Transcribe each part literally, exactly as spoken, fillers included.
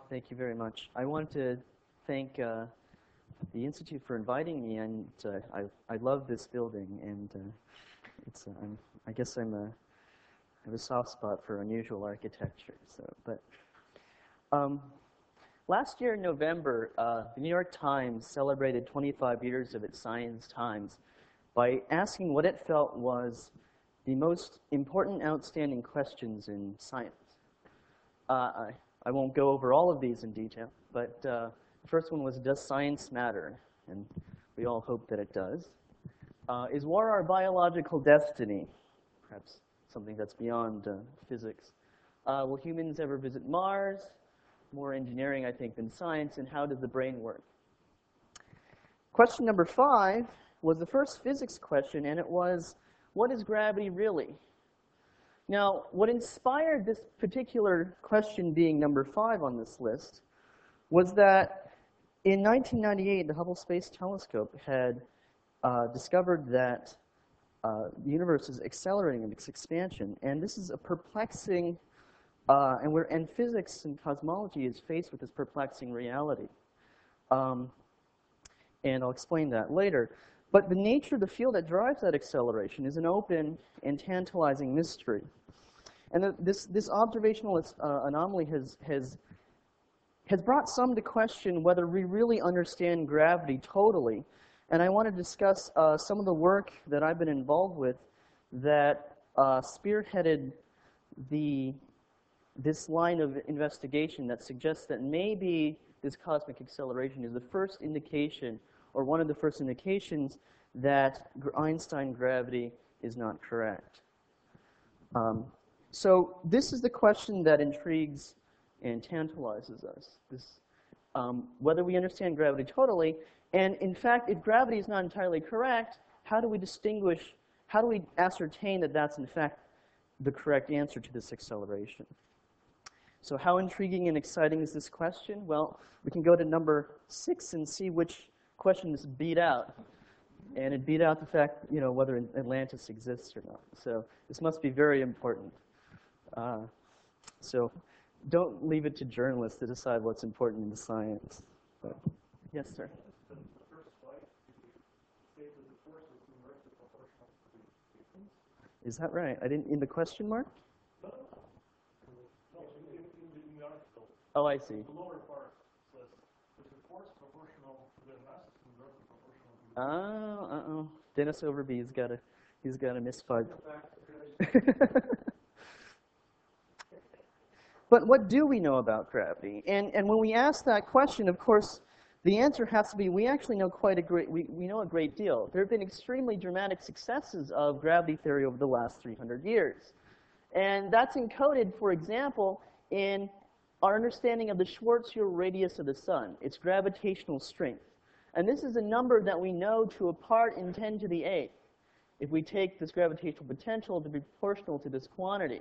Thank you very much. I want to thank uh, the Institute for inviting me, and uh, I, I love this building, and uh, it's, uh, I'm, I guess I'm a, I have a soft spot for unusual architecture. So, but um, last year in November, uh, the New York Times celebrated twenty-five years of its Science Times by asking what it felt was the most important, outstanding questions in science. Uh, I, I won't go over all of these in detail, but uh, the first one was, does science matter? And we all hope that it does. Uh, is war our biological destiny? Perhaps something that's beyond uh, physics. Uh, will humans ever visit Mars? More engineering, I think, than science. And how does the brain work? Question number five was the first physics question, and it was, what is gravity really? Now, what inspired this particular question being number five on this list was that in nineteen ninety-eight, the Hubble Space Telescope had uh, discovered that uh, the universe is accelerating in its expansion, and this is a perplexing, uh, and, we're, and physics and cosmology is faced with this perplexing reality. Um, and I'll explain that later. But the nature of the field that drives that acceleration is an open and tantalizing mystery. And the, this, this observational uh, anomaly has, has, has brought some to question whether we really understand gravity totally. And I want to discuss uh, some of the work that I've been involved with that uh, spearheaded the, this line of investigation that suggests that maybe this cosmic acceleration is the first indication, or one of the first indications, that Einstein gravity is not correct. Um, so this is the question that intrigues and tantalizes us, this, um, whether we understand gravity totally. And in fact, if gravity is not entirely correct, how do we distinguish, how do we ascertain that that's in fact the correct answer to this acceleration? So how intriguing and exciting is this question? Well, we can go to number six and see which question is beat out. And it beat out the fact, you know, whether Atlantis exists or not. So this must be very important. Uh, so don't leave it to journalists to decide what's important in the science. But, yes, sir. The first slide, you say that the force is inversely proportional to the distance. Is that right? I didn't, in the question mark? No, no, in, in the article. Oh, I see. The lower part says, is the force proportional to the mass is inversely proportional to the Oh, uh-oh. Dennis Overby's got a, he's got a misfired. But what do we know about gravity? And, and when we ask that question, of course, the answer has to be, we actually know quite a great, we, we know a great deal. There have been extremely dramatic successes of gravity theory over the last three hundred years. And that's encoded, for example, in our understanding of the Schwarzschild radius of the sun, its gravitational strength. And this is a number that we know to a part in ten to the eighth, if we take this gravitational potential to be proportional to this quantity.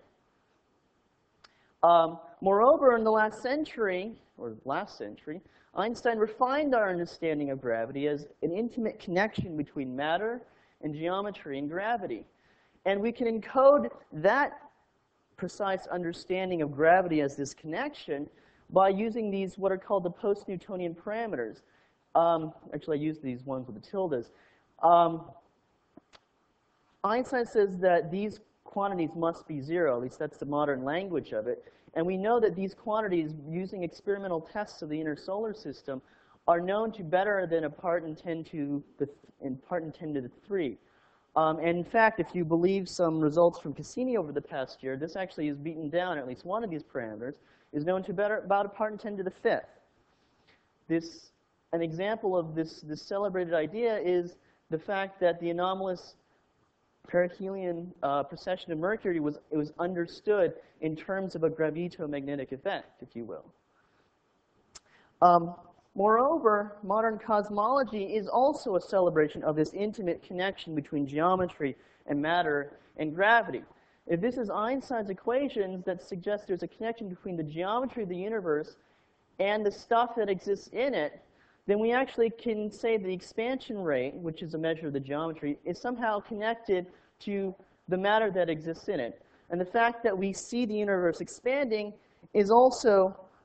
Um, moreover, in the last century, or last century, Einstein refined our understanding of gravity as an intimate connection between matter and geometry and gravity. And we can encode that precise understanding of gravity as this connection by using these, what are called the post-Newtonian parameters. Um, actually, I use these ones with the tildes. Um, Einstein says that these quantities must be zero, at least that's the modern language of it. And we know that these quantities, using experimental tests of the inner solar system, are known to better than a part in ten to the in part in ten to the three. Um, and in fact, if you believe some results from Cassini over the past year, this actually is beaten down. At least one of these parameters is known to better about a part in ten to the fifth. This An example of this, this celebrated idea is the fact that the anomalous perihelion uh, precession of Mercury was, it was understood in terms of a gravitomagnetic effect, if you will. Um, moreover, modern cosmology is also a celebration of this intimate connection between geometry and matter and gravity. If this is Einstein's equations that suggest there's a connection between the geometry of the universe and the stuff that exists in it, then we actually can say the expansion rate, which is a measure of the geometry, is somehow connected to the matter that exists in it. And the fact that we see the universe expanding is also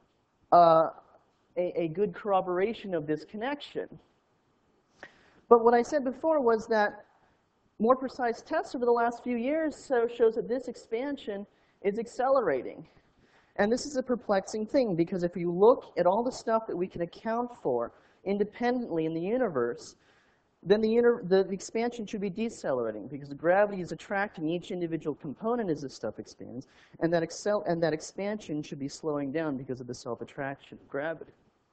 uh, a, a good corroboration of this connection. But what I said before was that more precise tests over the last few years so shows that this expansion is accelerating. And this is a perplexing thing, because if you look at all the stuff that we can account for independently in the universe, then the, the, the expansion should be decelerating, because the gravity is attracting each individual component as this stuff expands, and that, excel, and that expansion should be slowing down because of the self-attraction of gravity.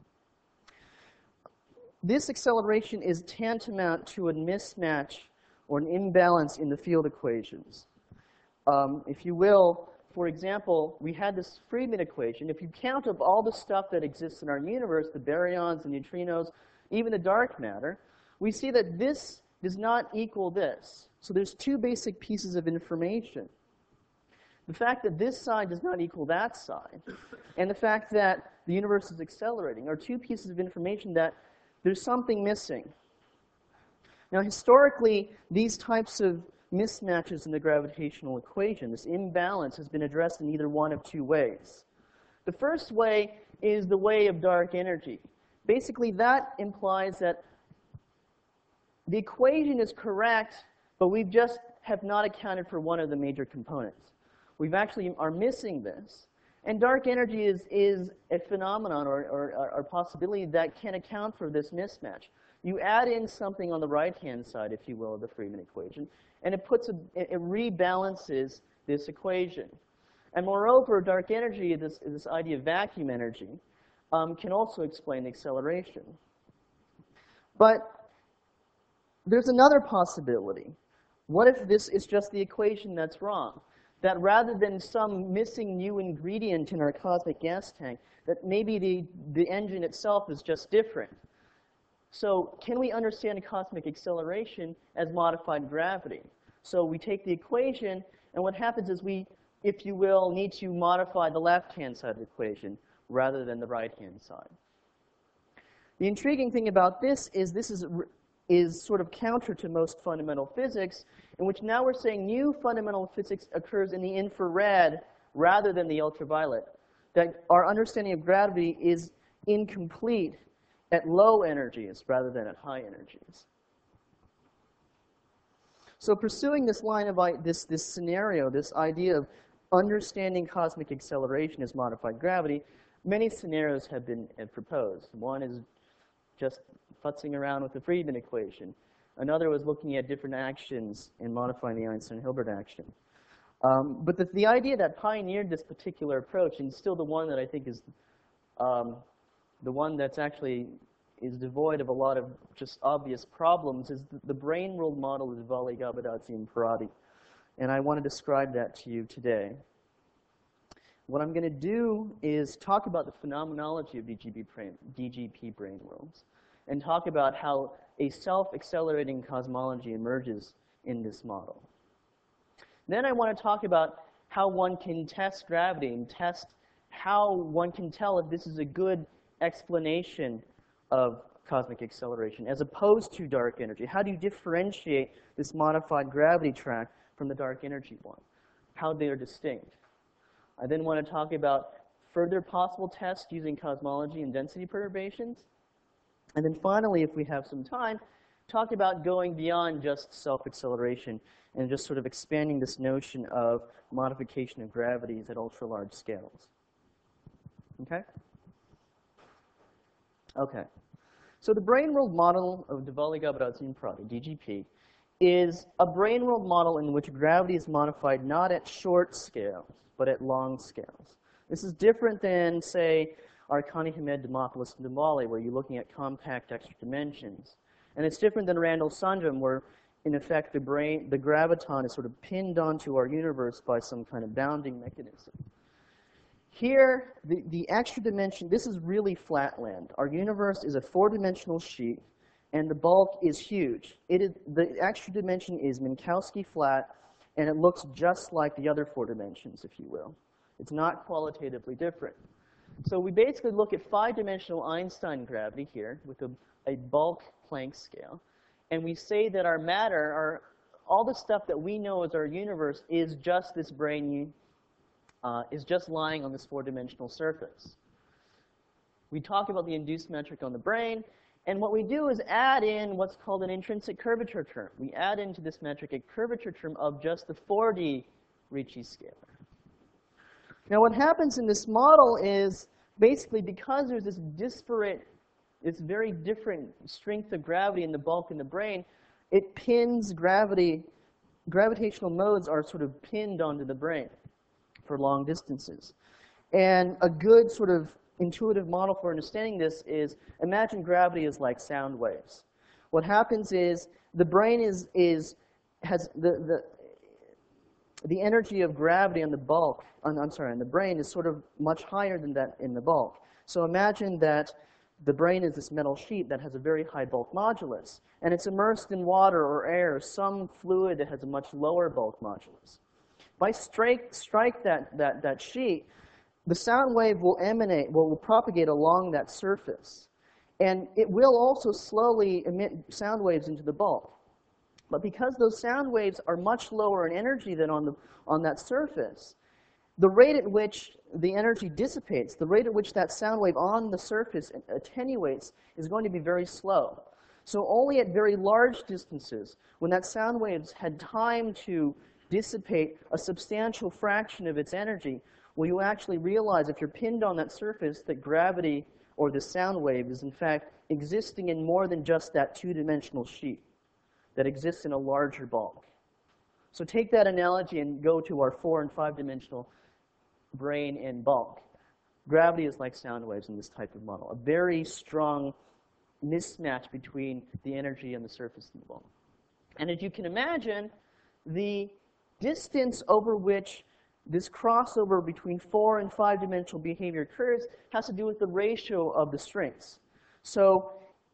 This acceleration is tantamount to a mismatch or an imbalance in the field equations. Um, if you will, for example, we had this Friedmann equation. If you count up all the stuff that exists in our universe, the baryons, the neutrinos, even the dark matter, we see that this does not equal this. So there's two basic pieces of information. The fact that this side does not equal that side, and the fact that the universe is accelerating, are two pieces of information that there's something missing. Now, historically, these types of mismatches in the gravitational equation, this imbalance, has been addressed in either one of two ways. The first way is the way of dark energy. Basically, that implies that the equation is correct, but we just have not accounted for one of the major components. We've actually are missing this. And dark energy is, is a phenomenon or, or, or possibility that can account for this mismatch. You add in something on the right-hand side, if you will, of the Friedmann equation, and it, puts a, it rebalances this equation. And moreover, dark energy, this, this idea of vacuum energy, um, can also explain the acceleration. But there's another possibility. What if this is just the equation that's wrong? That rather than some missing new ingredient in our cosmic gas tank, that maybe the, the engine itself is just different. So can we understand cosmic acceleration as modified gravity? So we take the equation, and what happens is we, if you will, need to modify the left-hand side of the equation rather than the right-hand side. The intriguing thing about this is this is, is sort of counter to most fundamental physics, in which now we're saying new fundamental physics occurs in the infrared rather than the ultraviolet. That our understanding of gravity is incomplete at low energies rather than at high energies. So pursuing this line of this, this scenario, this idea of understanding cosmic acceleration as modified gravity, many scenarios have been have proposed. One is just futzing around with the Friedmann equation. Another was looking at different actions and modifying the Einstein-Hilbert action. Um, but the, the idea that pioneered this particular approach, and still the one that I think is um, the one that's actually is devoid of a lot of just obvious problems, is the, the brain world model of Dvali, Gabadadze, and Parati. And I want to describe that to you today. What I'm going to do is talk about the phenomenology of D G P brain, D G P brain worlds, and talk about how a self-accelerating cosmology emerges in this model. Then I want to talk about how one can test gravity and test how one can tell if this is a good explanation of cosmic acceleration as opposed to dark energy. How do you differentiate this modified gravity track from the dark energy one? How they are distinct. I then want to talk about further possible tests using cosmology and density perturbations. And then finally, if we have some time, talk about going beyond just self-acceleration and just sort of expanding this notion of modification of gravities at ultra-large scales. Okay? Okay. So the brain world model of Dvali, Gabadadze, and Parati, D G P, is a brain world model in which gravity is modified not at short scales, but at long scales. This is different than, say, Arkani, Hamed, Dimopoulos, and Dvali, where you're looking at compact extra dimensions. And it's different than Randall Sundram, where, in effect, the brain, the graviton is sort of pinned onto our universe by some kind of bounding mechanism. Here, the, the extra dimension, this is really flatland. Our universe is a four-dimensional sheet, and the bulk is huge. It is, the extra dimension is Minkowski flat, and it looks just like the other four dimensions, if you will. It's not qualitatively different. So we basically look at five-dimensional Einstein gravity here with a, a bulk Planck scale, and we say that our matter, our, all the stuff that we know as our universe, is just this brain, uh, is just lying on this four-dimensional surface. We talk about the induced metric on the brane, and what we do is add in what's called an intrinsic curvature term. We add into this metric a curvature term of just the four D Ricci scalar. Now what happens in this model is, basically because there's this disparate, this very different strength of gravity in the bulk and the brane, it pins gravity, gravitational modes are sort of pinned onto the brane for long distances. And a good sort of intuitive model for understanding this is, imagine gravity is like sound waves. What happens is the brane is, is has the, the, the energy of gravity on the bulk, on, I'm sorry, on the brane is sort of much higher than that in the bulk. So imagine that the brane is this metal sheet that has a very high bulk modulus, and it's immersed in water or air, some fluid that has a much lower bulk modulus. If I strike, strike that, that, that sheet, the sound wave will emanate, will, will propagate along that surface. And it will also slowly emit sound waves into the bulk. But because those sound waves are much lower in energy than on, the, on that surface, the rate at which the energy dissipates, the rate at which that sound wave on the surface attenuates, is going to be very slow. So only at very large distances, when that sound wave's had time to dissipate a substantial fraction of its energy, will you actually realize, if you're pinned on that surface, that gravity, or the sound wave, is in fact existing in more than just that two-dimensional sheet that exists in a larger bulk. So take that analogy and go to our four- and five-dimensional brane and bulk. Gravity is like sound waves in this type of model, a very strong mismatch between the energy and the surface and the bulk. And as you can imagine, the distance over which this crossover between four and five-dimensional behavior occurs has to do with the ratio of the strengths. So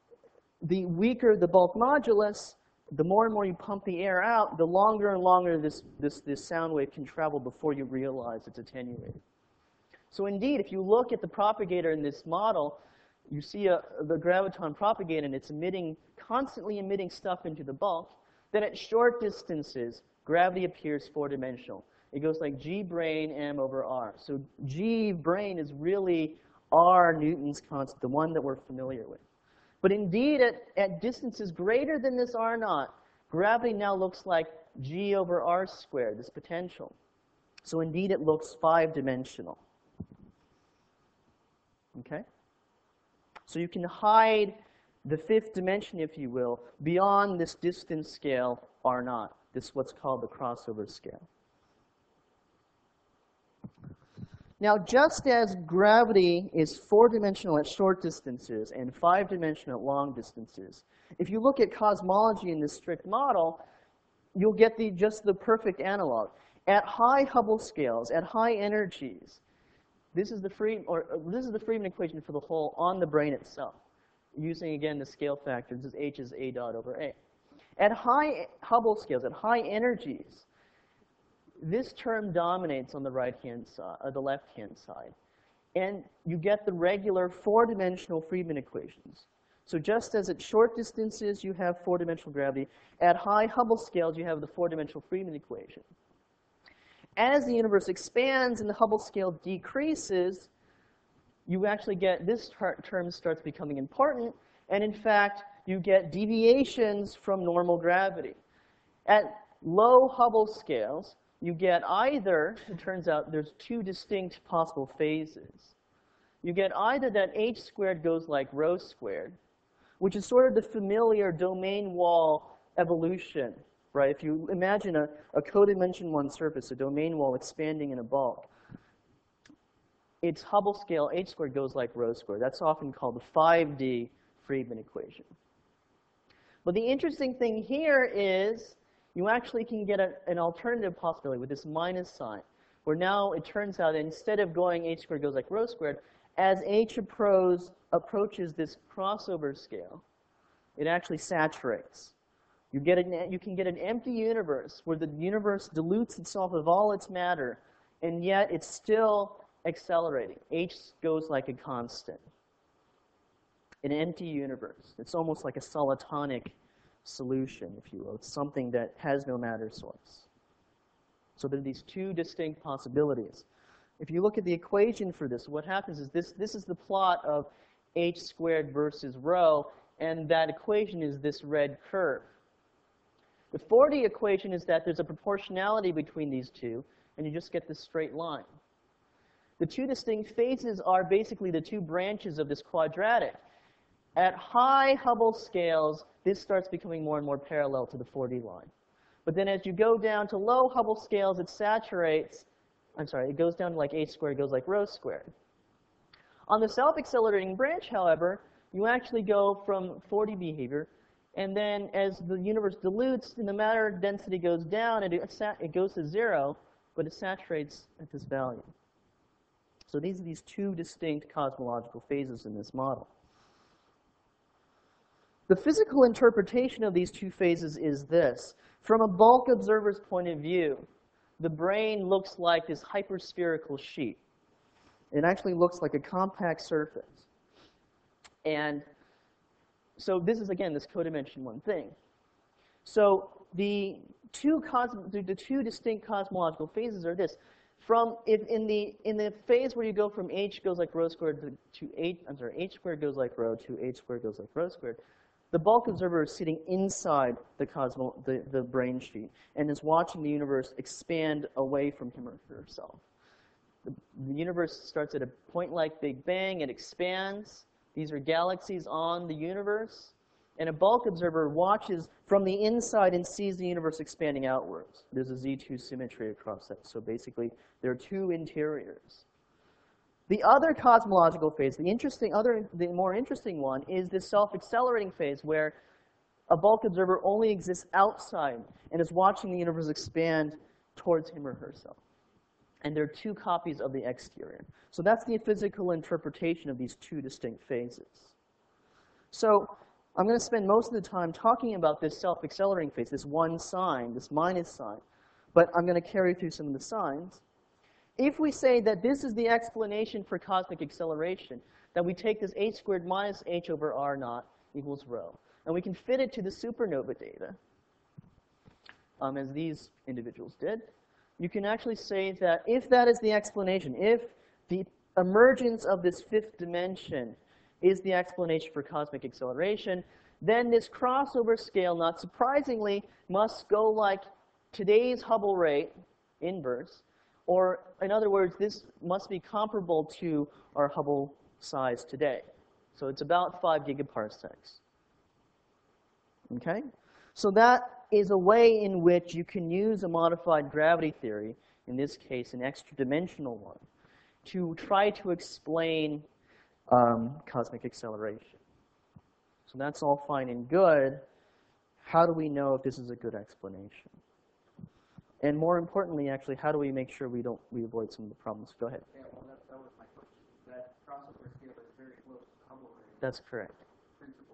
the weaker the bulk modulus, the more and more you pump the air out, the longer and longer this, this, this sound wave can travel before you realize it's attenuated. So indeed, if you look at the propagator in this model, you see a, the graviton propagator, and it's emitting, constantly emitting stuff into the bulk. Then at short distances, gravity appears four-dimensional. It goes like G brane m over r. So G brane is really r Newton's constant, the one that we're familiar with. But indeed, at, at distances greater than this r naught, gravity now looks like G over r squared, this potential. So indeed, it looks five-dimensional. Okay? So you can hide the fifth dimension, if you will, beyond this distance scale r naught, this what's called the crossover scale. Now, just as gravity is four-dimensional at short distances and five-dimensional at long distances, if you look at cosmology in this strict model, you'll get the, just the perfect analog. At high Hubble scales, at high energies, this is the free, or uh, this is the Friedmann equation for the whole on the brane itself, using again the scale factor. This is h is a dot over a. At high Hubble scales, at high energies, this term dominates on the right-hand side, or the left-hand side. And you get the regular four-dimensional Friedmann equations. So just as at short distances you have four-dimensional gravity, at high Hubble scales you have the four-dimensional Friedmann equation. As the universe expands and the Hubble scale decreases, you actually get, this term starts becoming important, and in fact, you get deviations from normal gravity. At low Hubble scales, you get either, it turns out there's two distinct possible phases. You get either that h squared goes like rho squared, which is sort of the familiar domain wall evolution, right? If you imagine a, a codimension one surface, a domain wall expanding in a bulk, its Hubble scale h squared goes like rho squared. That's often called the five D Friedmann equation. But the interesting thing here is you actually can get a, an alternative possibility with this minus sign, where now it turns out that instead of going h squared goes like rho squared, as h approach, approaches this crossover scale, it actually saturates. You, get an, you can get an empty universe where the universe dilutes itself of all its matter, and yet it's still accelerating. H goes like a constant. An empty universe. It's almost like a solitonic solution, if you will. It's something that has no matter source. So there are these two distinct possibilities. If you look at the equation for this, what happens is this, this is the plot of h squared versus rho, and that equation is this red curve. The four D equation is that there's a proportionality between these two, and you just get this straight line. The two distinct phases are basically the two branches of this quadratic. At high Hubble scales, this starts becoming more and more parallel to the four D line. But then as you go down to low Hubble scales, it saturates, I'm sorry, it goes down to like h squared, it goes like rho squared. On the self-accelerating branch, however, you actually go from four D behavior, and then as the universe dilutes and the matter density goes down, it, it goes to zero, but it saturates at this value. So these are these two distinct cosmological phases in this model. The physical interpretation of these two phases is this. From a bulk observer's point of view, the brain looks like this hyperspherical sheet. It actually looks like a compact surface. And so this is, again, this codimension one thing. So the two, cosm the two distinct cosmological phases are this. From if in the in the phase where you go from h goes like rho squared to, to h, I'm sorry, h squared goes like rho to h squared goes like rho squared, the bulk observer is sitting inside the cosmo the, the brain sheet and is watching the universe expand away from him or herself. The, the universe starts at a point like Big Bang, it expands. These are galaxies on the universe. And a bulk observer watches from the inside and sees the universe expanding outwards. There's a Z two symmetry across that. So basically, there are two interiors. The other cosmological phase, the interesting, other, the more interesting one, is this self-accelerating phase where a bulk observer only exists outside and is watching the universe expand towards him or herself. And there are two copies of the exterior. So that's the physical interpretation of these two distinct phases. So I'm going to spend most of the time talking about this self-accelerating phase, this one sign, this minus sign. But I'm going to carry through some of the signs. If we say that this is the explanation for cosmic acceleration, that we take this h squared minus h over r naught equals rho, and we can fit it to the supernova data, um, as these individuals did, you can actually say that if that is the explanation, if the emergence of this fifth dimension is the explanation for cosmic acceleration, then this crossover scale, not surprisingly, must go like today's Hubble rate, inverse, or in other words, this must be comparable to our Hubble size today. So it's about five gigaparsecs. Okay? So that is a way in which you can use a modified gravity theory, in this case an extra dimensional one, to try to explain um, cosmic acceleration. So that's all fine and good. How do we know if this is a good explanation? And more importantly, actually, how do we make sure we don't we avoid some of the problems? Go ahead. Yeah, well, that, that was my question. That crossover scale is very close to Hubble rate. That's correct. Principle.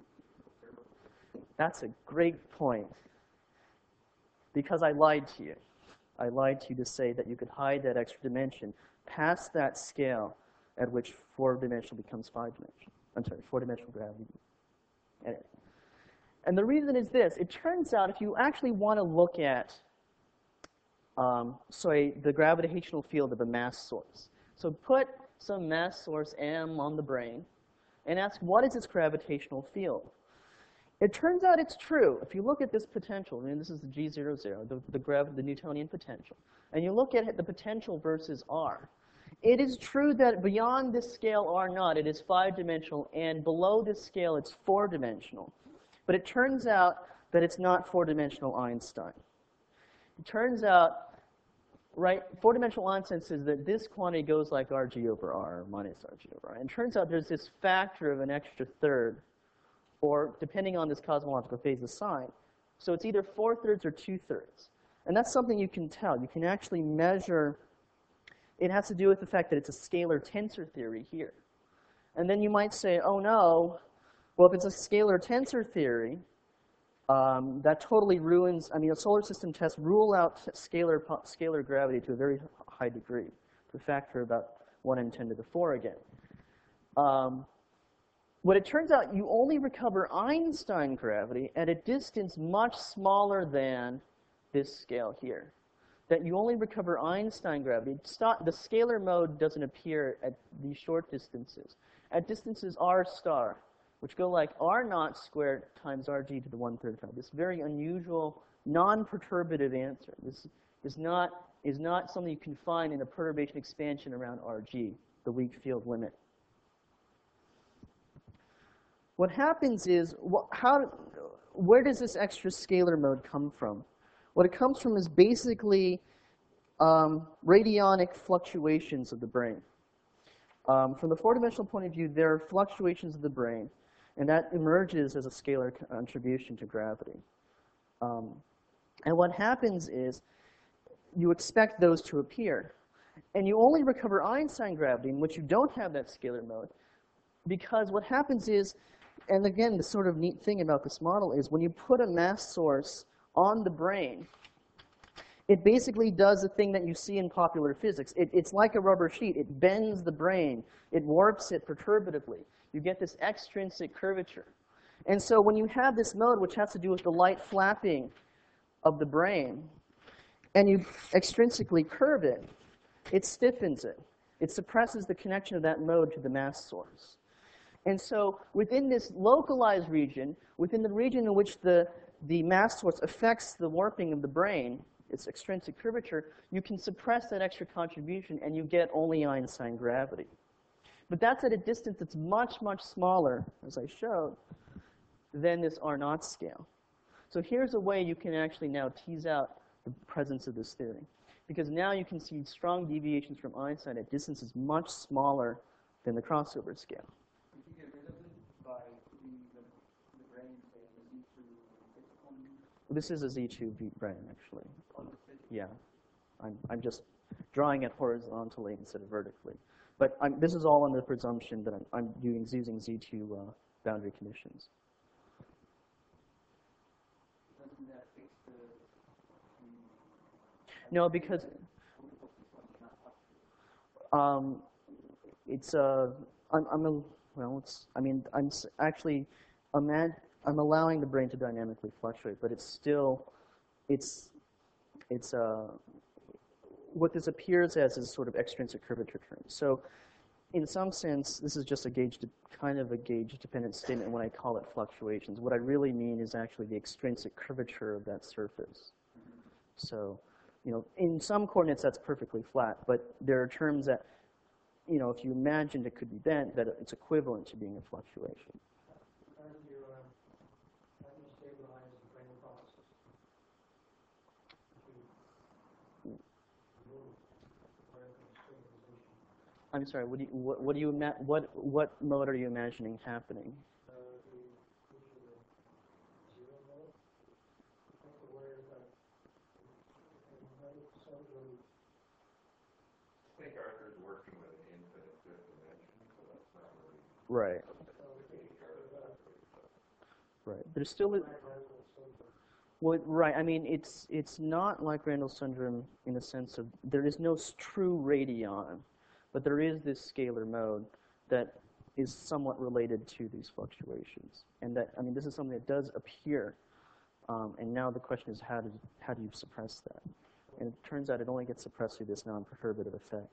That's a great point. Because I lied to you. I lied to you to say that you could hide that extra dimension past that scale at which four-dimensional becomes five-dimensional. I'm sorry, four-dimensional gravity. Anyway. And the reason is this. It turns out if you actually want to look at um, say, the gravitational field of a mass source. So put some mass source M on the brain and ask, what is its gravitational field? It turns out it's true. If you look at this potential, I mean, this is the G zero zero, the, the, grav the Newtonian potential, and you look at it, the potential versus R, it is true that beyond this scale R naught, it is five-dimensional, and below this scale, it's four-dimensional. But it turns out that it's not four-dimensional Einstein. It turns out, right, four-dimensional Einstein says that this quantity goes like R G over R, minus R G over R. And it turns out there's this factor of an extra third, or depending on this cosmological phase of sign. So it's either four-thirds or two-thirds. And that's something you can tell. You can actually measure. It has to do with the fact that it's a scalar tensor theory here. And then you might say, oh, no. Well, if it's a scalar tensor theory, um, that totally ruins, I mean, a solar system tests rule out scalar, scalar gravity to a very high degree, to a factor of about one in ten to the four again. Um, What it turns out, you only recover Einstein gravity at a distance much smaller than this scale here. That you only recover Einstein gravity. The scalar mode doesn't appear at these short distances. at distances r star, which go like r naught squared times rg to the one thirty-five. This very unusual, non-perturbative answer. This is not, is not something you can find in a perturbation expansion around rg, the weak field limit. What happens is, wh how, where does this extra scalar mode come from? What it comes from is basically um, radionic fluctuations of the brane. Um, from the four-dimensional point of view, there are fluctuations of the brane, and that emerges as a scalar contribution to gravity. Um, and what happens is you expect those to appear. And you only recover Einstein gravity in which you don't have that scalar mode, because what happens is, and again, the sort of neat thing about this model is when you put a mass source on the brane, it basically does the thing that you see in popular physics. It, it's like a rubber sheet. It bends the brane. It warps it perturbatively. You get this extrinsic curvature. And so when you have this mode, which has to do with the light flapping of the brane, and you extrinsically curve it, it stiffens it. It suppresses the connection of that mode to the mass source. And so within this localized region, within the region in which the, the mass source affects the warping of the brane, its extrinsic curvature, you can suppress that extra contribution and you get only Einstein gravity. But that's at a distance that's much, much smaller, as I showed, than this R naught scale. So here's a way you can actually now tease out the presence of this theory. Because now you can see strong deviations from Einstein at distances much smaller than the crossover scale. You can get rid of it by putting the, the brane, say, the Z two fixed point. This is a Z two V brane, actually. On the fixed. Yeah. I'm, I'm just drawing it horizontally instead of vertically. But I'm, this is all on the presumption that I'm, I'm doing, using Z two uh, boundary conditions. Doesn't that fix the, the No, because um, it's uh, I'm, I'm a, well, it's I mean I'm s- actually I'm, I'm allowing the brane to dynamically fluctuate, but it's still it's it's uh, what this appears as is sort of extrinsic curvature term. So in some sense, this is just a gauge, de- kind of a gauge-dependent statement when I call it fluctuations. What I really mean is actually the extrinsic curvature of that surface. So, you know, in some coordinates that's perfectly flat, but there are terms that, you know, if you imagined it could be bent, that it's equivalent to being a fluctuation. How do you, um, how do you stabilize the brane process? To remove vertical stabilization. I'm sorry. What do you what, what do you ima- what what mode are you imagining happening? Uh, the, usually the zero mode, like where the, the metal cylindrical. I think Arthur's working with an infinite fifth dimension, so that's not really Right. Right. There's still a, well, right. I mean, it's it's not like Randall syndrome in the sense of there is no s- true radion, but there is this scalar mode that is somewhat related to these fluctuations, and that I mean, this is something that does appear, um, and now the question is how do how do you suppress that? And it turns out it only gets suppressed through this non-perturbative effect.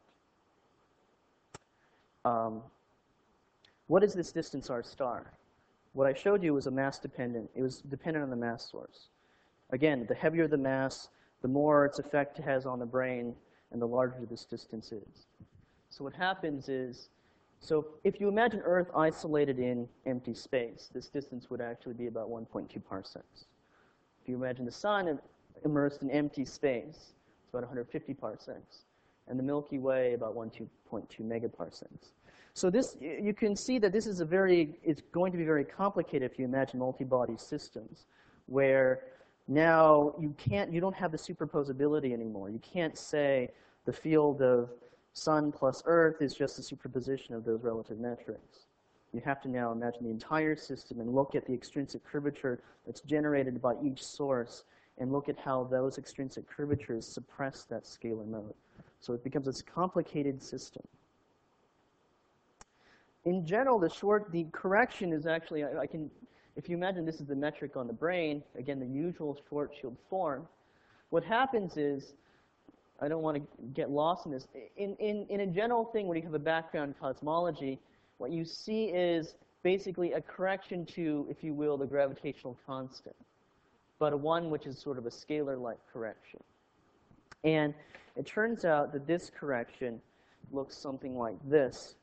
Um, what is this distance r star? What I showed you was a mass dependent. It was dependent on the mass source. Again, the heavier the mass, the more its effect has on the brane, and the larger this distance is. So what happens is, so if you imagine Earth isolated in empty space, this distance would actually be about one point two parsecs. If you imagine the sun immersed in empty space, it's about one hundred fifty parsecs. And the Milky Way about one point two megaparsecs. So this, you can see that this is a very, it's going to be very complicated if you imagine multi-body systems, where now you can't, you don't have the superposability anymore. You can't say the field of sun plus Earth is just a superposition of those relative metrics. You have to now imagine the entire system and look at the extrinsic curvature that's generated by each source and look at how those extrinsic curvatures suppress that scalar mode. So it becomes this complicated system. In general, the short, the correction is actually, I, I can, if you imagine this is the metric on the brane, again, the usual Schwarzschild form, what happens is, I don't want to get lost in this, in, in, in a general thing where you have a background cosmology, what you see is basically a correction to, if you will, the gravitational constant, but a one which is sort of a scalar-like correction. And it turns out that this correction looks something like this.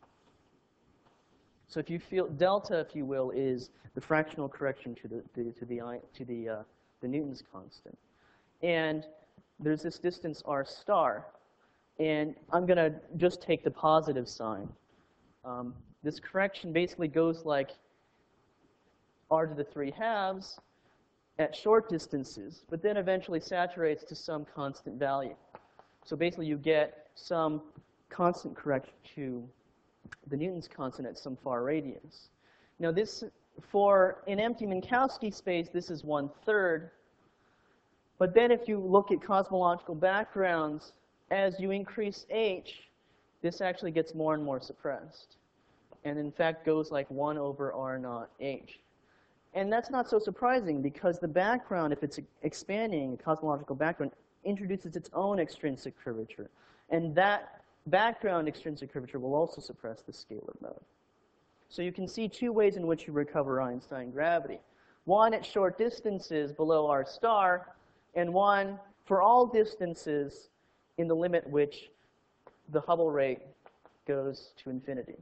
So if you feel delta, if you will, is the fractional correction to the, the to the to the uh, the Newton's constant, and there's this distance r star, and I'm going to just take the positive sign. Um, this correction basically goes like r to the three halves at short distances, but then eventually saturates to some constant value. So basically, you get some constant correction to the Newton's constant at some far radius. Now this, for an empty Minkowski space, this is one third. But then if you look at cosmological backgrounds, as you increase h, this actually gets more and more suppressed. And in fact goes like one over r naught h. And that's not so surprising because the background, if it's expanding, the cosmological background, introduces its own extrinsic curvature. And that background extrinsic curvature will also suppress the scalar mode. So you can see two ways in which you recover Einstein gravity. One at short distances below r star, and one for all distances in the limit which the Hubble rate goes to infinity.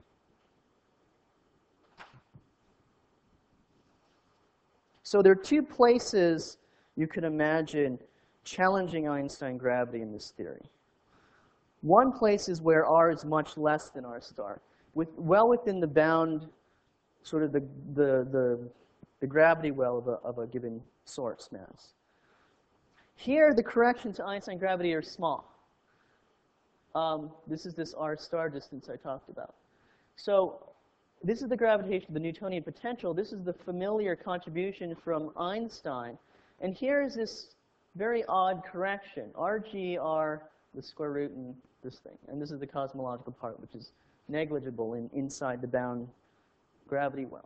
So there are two places you could imagine challenging Einstein gravity in this theory. One place is where r is much less than r star, with, well within the bound, sort of the, the, the, the gravity well of a, of a given source mass. Here, the corrections to Einstein gravity are small. Um, this is this r star distance I talked about. So this is the gravitation, the Newtonian potential. This is the familiar contribution from Einstein. And here is this very odd correction, r g r, the square root and this thing. And this is the cosmological part, which is negligible in, inside the bound gravity well.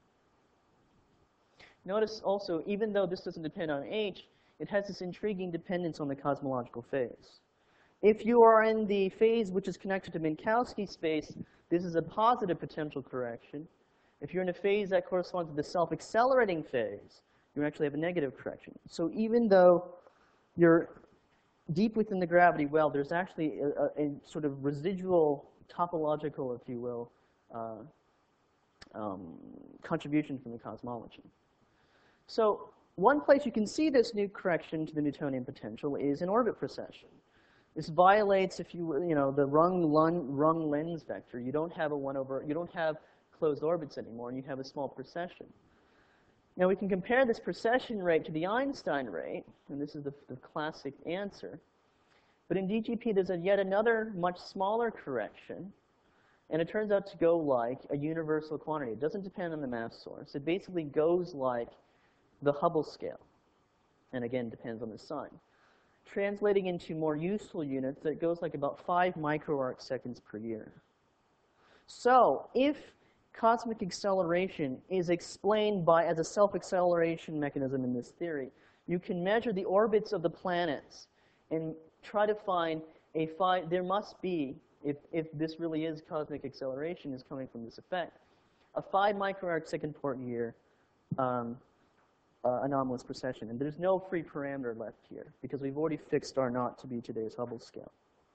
Notice also, even though this doesn't depend on h, it has this intriguing dependence on the cosmological phase. If you are in the phase which is connected to Minkowski space, this is a positive potential correction. If you're in a phase that corresponds to the self-accelerating phase, you actually have a negative correction. So even though you're deep within the gravity well, there's actually a, a, a sort of residual topological, if you will, uh, um, contribution from the cosmology. So one place you can see this new correction to the Newtonian potential is in orbit precession. This violates, if you you know, the rung lens vector. You don't have a one over. You don't have closed orbits anymore, and you have a small precession. Now we can compare this precession rate to the Einstein rate, and this is the, the classic answer. But in D G P, there's a yet another much smaller correction, and it turns out to go like a universal quantity. It doesn't depend on the mass source. It basically goes like the Hubble scale, and again depends on the sign. Translating into more useful units, it goes like about five microarc seconds per year. So if cosmic acceleration is explained by as a self-acceleration mechanism in this theory, you can measure the orbits of the planets and try to find a five. There must be, if if this really is cosmic acceleration is coming from this effect, a five microarc second per year um, uh, anomalous precession, and there's no free parameter left here because we've already fixed r naught to be today's Hubble scale.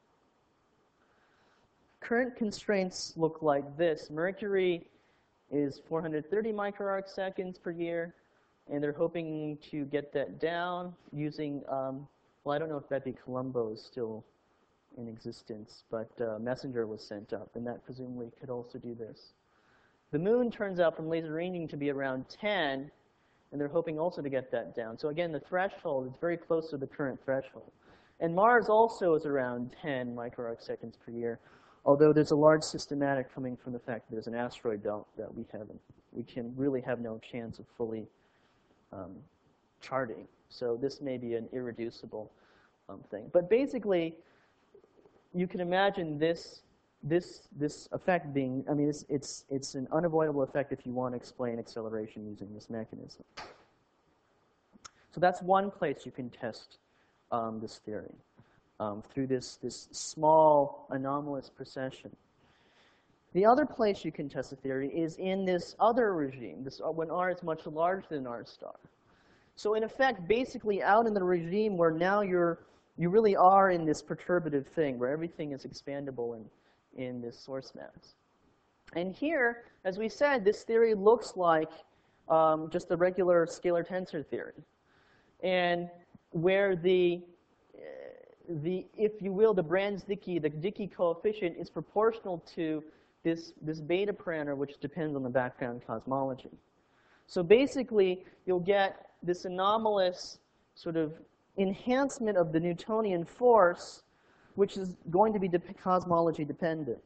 Current constraints look like this. Mercury is four hundred thirty microarc seconds per year, and they're hoping to get that down using, um, well, I don't know if Bepi Colombo is still in existence, but uh, Messenger was sent up, and that presumably could also do this. The moon turns out from laser ranging to be around ten, and they're hoping also to get that down. So again, the threshold is very close to the current threshold. And Mars also is around ten microarc seconds per year, although there's a large systematic coming from the fact that there's an asteroid belt that we haven't, we can really have no chance of fully um, charting. So this may be an irreducible um, thing. But basically, you can imagine this, this, this effect being, I mean, it's, it's, it's an unavoidable effect if you want to explain acceleration using this mechanism. So that's one place you can test um, this theory. Um, through this, this small anomalous precession. The other place you can test the theory is in this other regime, this, when R is much larger than R star. So in effect, basically out in the regime where now you're, you really are in this perturbative thing, where everything is expandable in, in this source mass. And here, as we said, this theory looks like um, just a regular scalar tensor theory. And where the, the, if you will, the Brans-Dicke, the Dicke coefficient is proportional to this, this beta parameter, which depends on the background cosmology. So basically, you'll get this anomalous sort of enhancement of the Newtonian force, which is going to be de- cosmology dependent.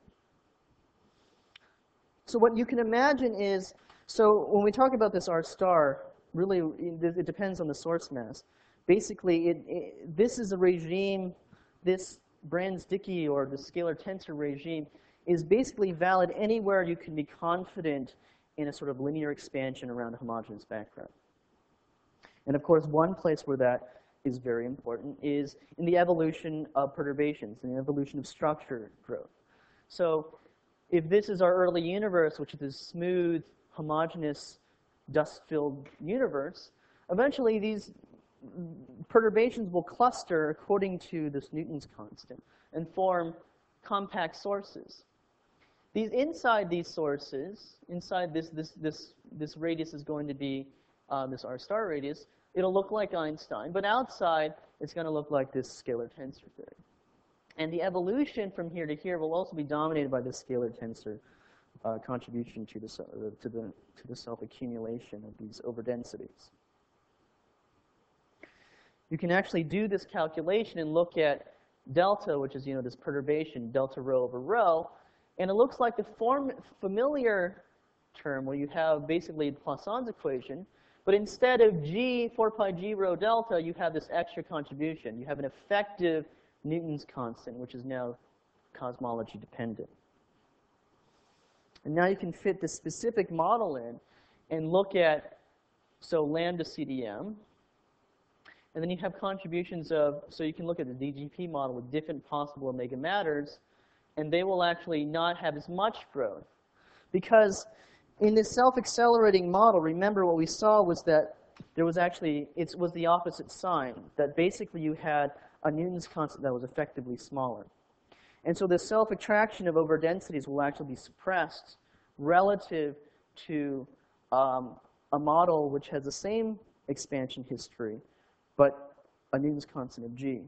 So what you can imagine is, so when we talk about this R star, really it, it depends on the source mass. Basically, it, it, this is a regime, this Brans-Dicke or the scalar tensor regime is basically valid anywhere you can be confident in a sort of linear expansion around a homogeneous background. And of course, one place where that is very important is in the evolution of perturbations, in the evolution of structure growth. So if this is our early universe, which is this smooth, homogeneous, dust-filled universe, eventually these perturbations will cluster according to this Newton's constant and form compact sources. These inside these sources, inside this this this this radius is going to be uh, this R star radius. It'll look like Einstein, but outside it's going to look like this scalar tensor theory. And the evolution from here to here will also be dominated by this scalar tensor uh, contribution to the uh, to the to the self-accumulation of these overdensities. You can actually do this calculation and look at delta, which is you know this perturbation delta rho over rho. And it looks like the form, familiar term where you have basically Poisson's equation, but instead of g, four pi g rho delta, you have this extra contribution. You have an effective Newton's constant, which is now cosmology dependent. And now you can fit the specific model in and look at, so lambda C D M. And then you have contributions of, so you can look at the D G P model with different possible omega matters, and they will actually not have as much growth. Because in this self-accelerating model, remember what we saw was that there was actually, it was the opposite sign, that basically you had a Newton's constant that was effectively smaller. And so the self-attraction of overdensities will actually be suppressed relative to um, a model which has the same expansion history, but a Newton's constant of g.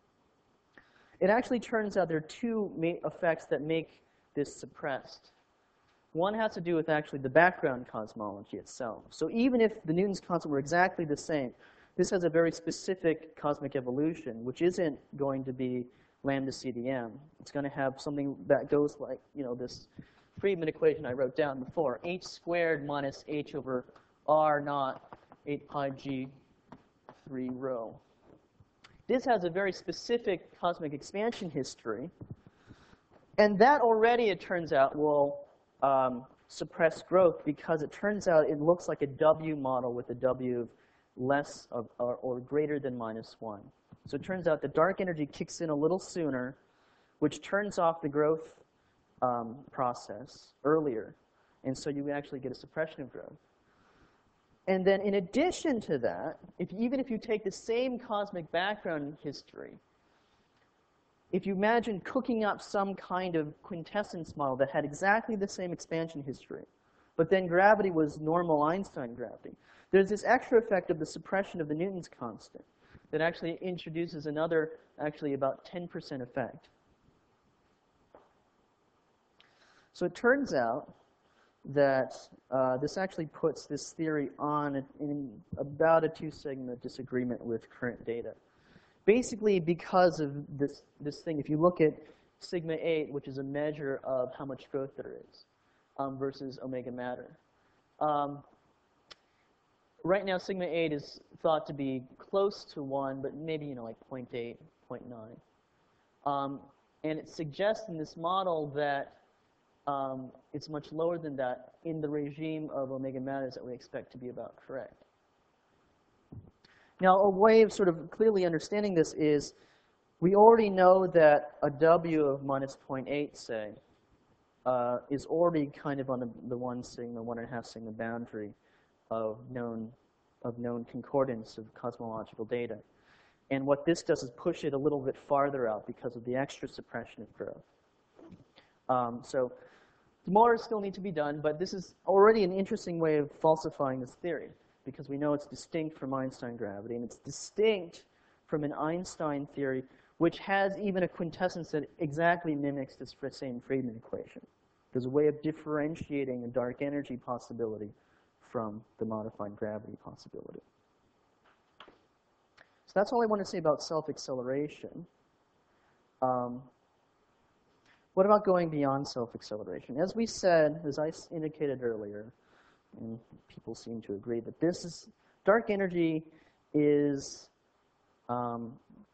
It actually turns out there are two effects that make this suppressed. One has to do with actually the background cosmology itself. So even if the Newton's constant were exactly the same, this has a very specific cosmic evolution, which isn't going to be lambda C D M. It's going to have something that goes like, you know, this Friedmann equation I wrote down before, h squared minus h over r naught eight pi g three rho. This has a very specific cosmic expansion history, and that already, it turns out, will um, suppress growth because it turns out it looks like a W model with a W of less of, or, or greater than minus one. So it turns out the dark energy kicks in a little sooner, which turns off the growth um, process earlier, and so you actually get a suppression of growth. And then in addition to that, if, even if you take the same cosmic background history, if you imagine cooking up some kind of quintessence model that had exactly the same expansion history, but then gravity was normal Einstein gravity, there's this extra effect of the suppression of the Newton's constant that actually introduces another, actually about ten percent effect. So it turns out that uh, this actually puts this theory on a, in about a two sigma disagreement with current data. Basically because of this, this thing, if you look at sigma eight, which is a measure of how much growth there is, um, versus omega matter. Um, right now, sigma eight is thought to be close to one, but maybe, you know, like zero point eight, zero point nine. Um, and it suggests in this model that Um, it's much lower than that in the regime of omega matters that we expect to be about correct. Now, a way of sort of clearly understanding this is we already know that a W of minus zero point eight, say, uh, is already kind of on the, the one sigma, one and a half sigma boundary of known, of known concordance of cosmological data. And what this does is push it a little bit farther out because of the extra suppression of growth. Um, so more still need to be done, but this is already an interesting way of falsifying this theory, because we know it's distinct from Einstein gravity, and it's distinct from an Einstein theory which has even a quintessence that exactly mimics this same Friedmann equation. There's a way of differentiating a dark energy possibility from the modified gravity possibility. So that's all I want to say about self-acceleration. Um, what about going beyond self-acceleration? As we said, as I indicated earlier, and people seem to agree that this is, dark energy is um,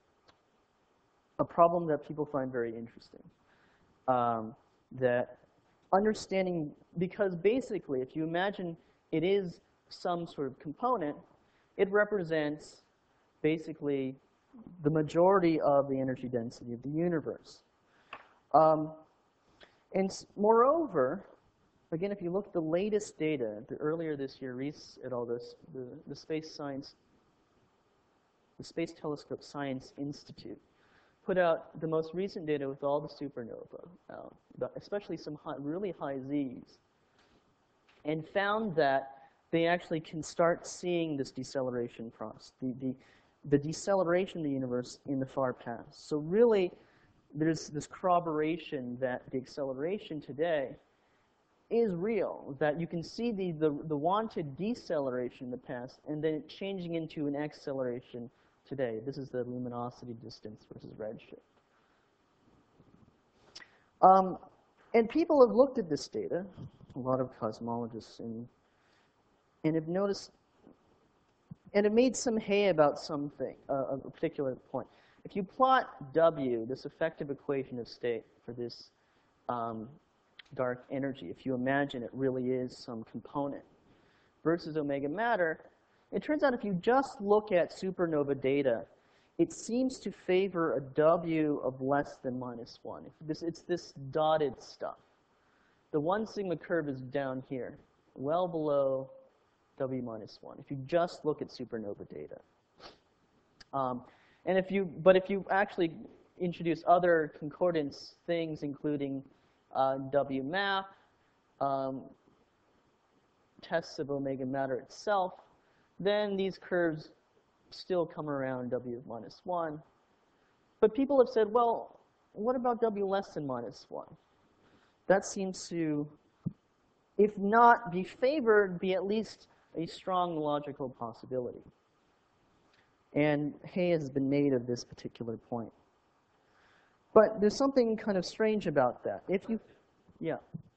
a problem that people find very interesting. Um, that understanding, because basically, if you imagine it is some sort of component, it represents basically the majority of the energy density of the universe. Um, and moreover, again, if you look at the latest data, the earlier this year, Reese et al., this, the, the Space Science, the Space Telescope Science Institute, put out the most recent data with all the supernova, uh, especially some high, really high Z's, and found that they actually can start seeing this deceleration process, the, the, the deceleration of the universe in the far past. So really, there's this corroboration that the acceleration today is real, that you can see the, the, the wanted deceleration in the past and then it changing into an acceleration today. This is the luminosity distance versus redshift. Um, and people have looked at this data, a lot of cosmologists, and, and have noticed, and have made some hay about something, uh, a particular point. If you plot W, this effective equation of state for this um, dark energy, if you imagine it really is some component, versus omega matter, it turns out if you just look at supernova data, it seems to favor a W of less than minus one. This, it's this dotted stuff. The one sigma curve is down here, well below W minus one, if you just look at supernova data. Um, and if you, but if you actually introduce other concordance things, including uh, W map, um, tests of omega matter itself, then these curves still come around W minus one. But people have said, well, what about W less than minus one? That seems to, if not be favored, be at least a strong logical possibility. And hay has been made of this particular point. But there's something kind of strange about that. If you, yeah.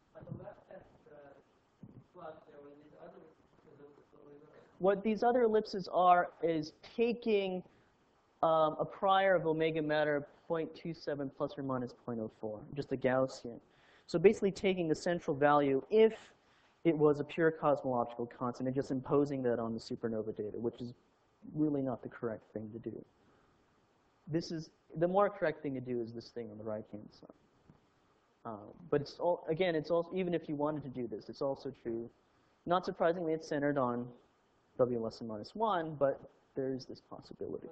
What these other ellipses are is taking um, a prior of omega matter of zero point two seven plus or minus zero point zero four, just a Gaussian. So basically taking the central value if it was a pure cosmological constant and just imposing that on the supernova data, which is really not the correct thing to do. This is, the more correct thing to do is this thing on the right-hand side. Um, but it's all, again, it's also, even if you wanted to do this, it's also true. Not surprisingly, it's centered on W less than minus one, but there is this possibility.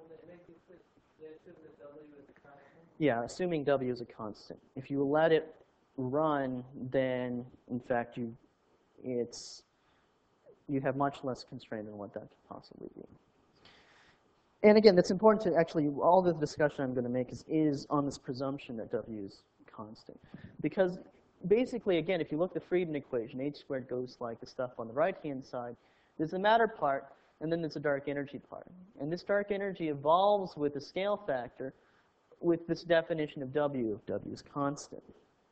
Yeah, assuming W is a constant. If you let it run, then in fact you, it's, you have much less constraint than what that could possibly be. And again, that's important to actually, all the discussion I'm going to make is, is on this presumption that W is constant. Because basically, again, if you look at the Friedmann equation, H squared goes like the stuff on the right-hand side. There's the matter part, and then there's a dark energy part. And this dark energy evolves with the scale factor with this definition of W, if W is constant.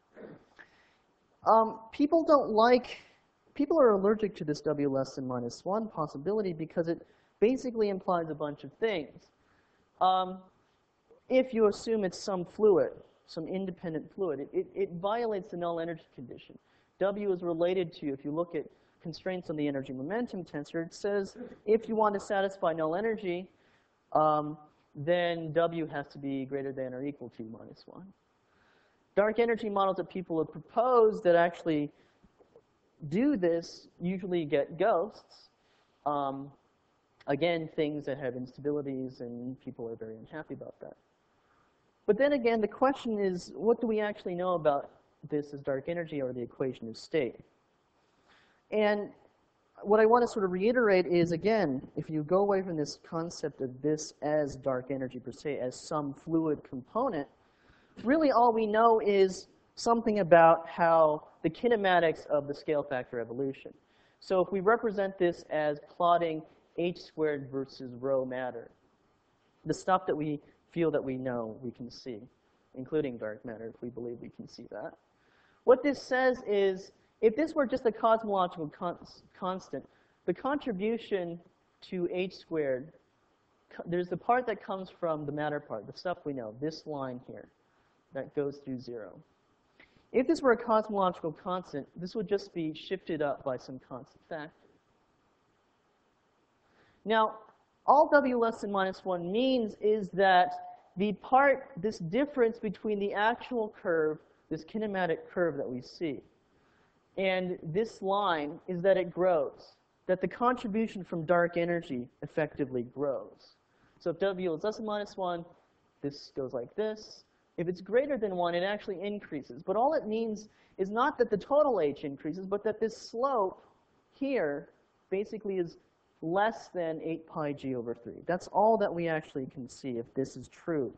Um, people don't like, people are allergic to this W less than minus one possibility because it basically implies a bunch of things. Um, if you assume it's some fluid, some independent fluid, it, it, it violates the null energy condition. W is related to, if you look at constraints on the energy momentum tensor, it says if you want to satisfy null energy, um, then W has to be greater than or equal to minus one. dark energy models that people have proposed that actually do this usually get ghosts. Um, again, things that have instabilities, and people are very unhappy about that. But then again, the question is, what do we actually know about this as dark energy or the equation of state? And what I want to sort of reiterate is, again, if you go away from this concept of this as dark energy per se, as some fluid component, really all we know is something about how the kinematics of the scale factor evolution. So if we represent this as plotting h squared versus rho matter, the stuff that we feel that we know we can see, including dark matter if we believe we can see that. What this says is, if this were just a cosmological con constant, the contribution to h squared, there's the part that comes from the matter part, the stuff we know, this line here, that goes through zero. If this were a cosmological constant, this would just be shifted up by some constant factor. Now, all w less than minus one means is that the part, this difference between the actual curve, this kinematic curve that we see, and this line is that it grows, that the contribution from dark energy effectively grows. So if w is less than minus one, this goes like this. If it's greater than one, it actually increases. But all it means is not that the total h increases, but that this slope here basically is less than eight pi g over three. That's all that we actually can see if this is true.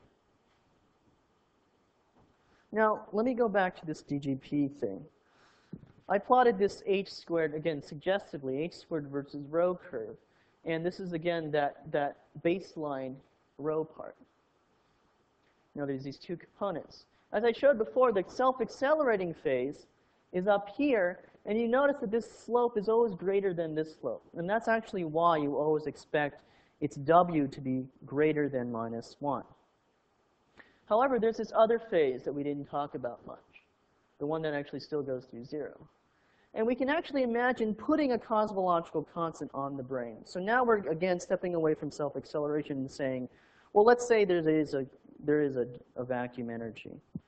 Now, let me go back to this D G P thing. I plotted this h squared, again, suggestively, h squared versus rho curve. And this is, again, that, that baseline rho part. Now, there's these two components. As I showed before, the self-accelerating phase is up here, and you notice that this slope is always greater than this slope. And that's actually why you always expect its w to be greater than minus one. However, there's this other phase that we didn't talk about much, the one that actually still goes through zero. And we can actually imagine putting a cosmological constant on the brane. So now we're, again, stepping away from self-acceleration and saying, well, let's say there is a, there is a, a vacuum energy.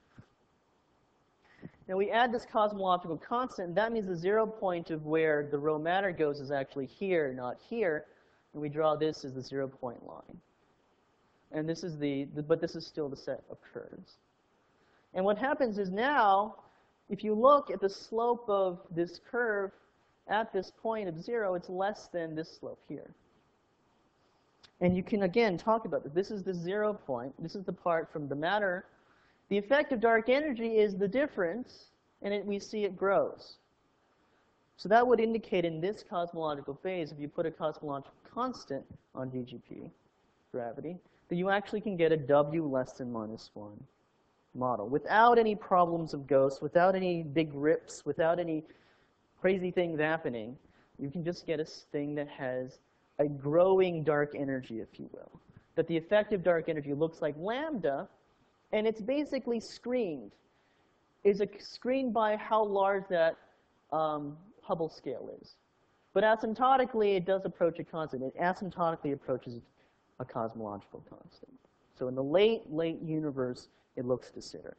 Now we add this cosmological constant, and that means the zero point of where the rho matter goes is actually here, not here. And we draw this as the zero point line. And this is the, the but this is still the set of curves. And what happens is now, if you look at the slope of this curve at this point of zero, it's less than this slope here. And you can, again, talk about this. This is the zero point. This is the part from the matter. The effect of dark energy is the difference, and it, we see it grows. So that would indicate in this cosmological phase, if you put a cosmological constant on D G P, gravity, that you actually can get a w less than minus one model without any problems of ghosts, without any big rips, without any crazy things happening. You can just get a thing that has a growing dark energy, if you will. That the effective dark energy looks like lambda, and it's basically screened. Is it screened by how large that um, Hubble scale is? But asymptotically, it does approach a constant. It asymptotically approaches a cosmological constant. So in the late, late universe, it looks de Sitter.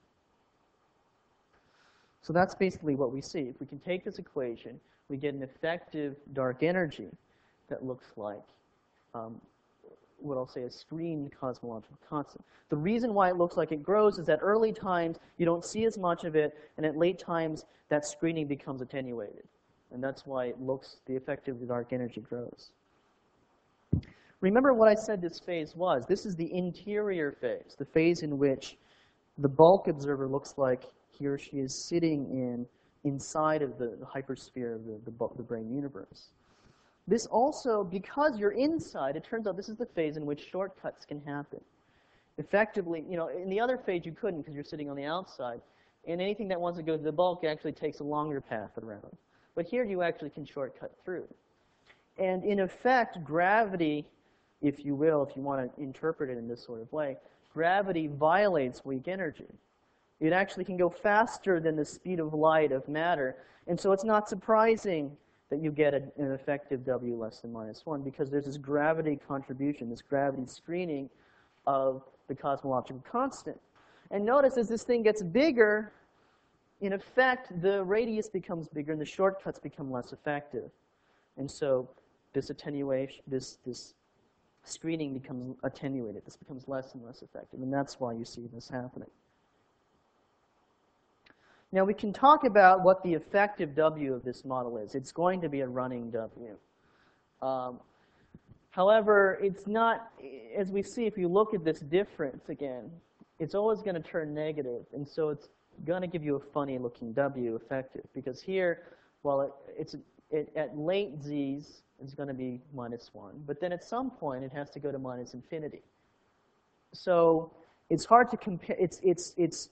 So that's basically what we see. If we can take this equation, we get an effective dark energy that looks like um, what I'll say a screened cosmological constant. The reason why it looks like it grows is that early times you don't see as much of it, and at late times that screening becomes attenuated. And that's why it looks, the effective dark energy grows. Remember what I said this phase was. This is the interior phase, the phase in which the bulk observer looks like he or she is sitting in inside of the, the hypersphere of the, the, the brane universe. This also, because you're inside, it turns out this is the phase in which shortcuts can happen. Effectively, you know, in the other phase you couldn't because you're sitting on the outside. And anything that wants to go to the bulk actually takes a longer path around. But here you actually can shortcut through. And in effect, gravity, if you will, if you want to interpret it in this sort of way, gravity violates weak energy. It actually can go faster than the speed of light of matter. And so it's not surprising that you get a, an effective w less than minus one, because there's this gravity contribution, this gravity screening of the cosmological constant. And notice as this thing gets bigger, in effect, the radius becomes bigger and the shortcuts become less effective. And so this attenuation, this, this screening becomes attenuated. This becomes less and less effective. And that's why you see this happening. Now we can talk about what the effective W of this model is. It's going to be a running W. Um, however, it's not, as we see, if you look at this difference again, it's always going to turn negative. And so it's going to give you a funny looking W effective. Because here, well, it, it's, it, at late Z's, it's going to be minus one. But then at some point, it has to go to minus infinity. So it's hard to compare. It's, it's, it's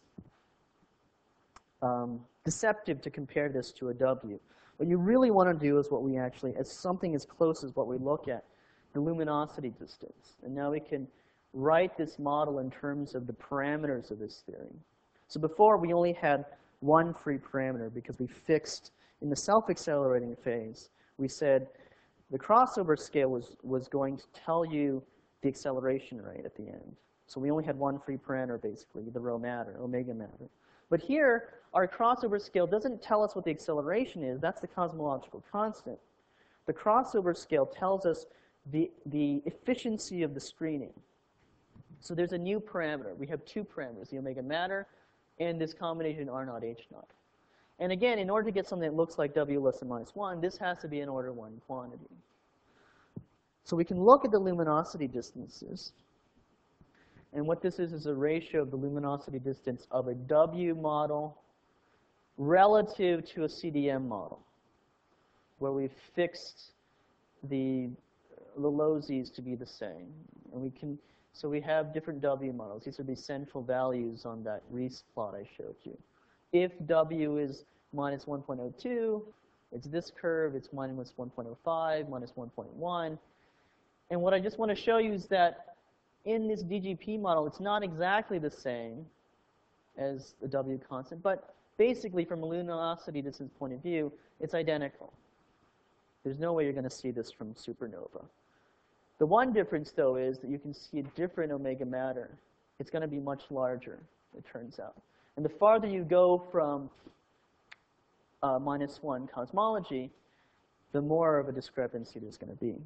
um, deceptive to compare this to a W. What you really want to do is what we actually, as something as close as what we look at, the luminosity distance. And now we can write this model in terms of the parameters of this theory. So before, we only had one free parameter because we fixed, in the self-accelerating phase, we said the crossover scale was, was going to tell you the acceleration rate at the end. So we only had one free parameter, basically, the rho matter, omega matter. But here, our crossover scale doesn't tell us what the acceleration is. That's the cosmological constant. The crossover scale tells us the, the efficiency of the screening. So there's a new parameter. We have two parameters, the omega matter and this combination R naught H naught. And again, in order to get something that looks like W less than minus one, this has to be an order one quantity. So we can look at the luminosity distances. And what this is is a ratio of the luminosity distance of a W model relative to a C D M model, where we've fixed the, the low Z's to be the same. And we can, so we have different W models. These are the central values on that Riesz plot I showed you. If W is minus one point zero two, it's this curve. It's minus one point zero five, minus one point one. And what I just want to show you is that in this D G P model, it's not exactly the same as the W constant, but basically from a luminosity distance point of view, it's identical. There's no way you're going to see this from supernova. The one difference, though, is that you can see a different omega matter. It's going to be much larger, it turns out. And the farther you go from uh, minus one cosmology, the more of a discrepancy there's going to be.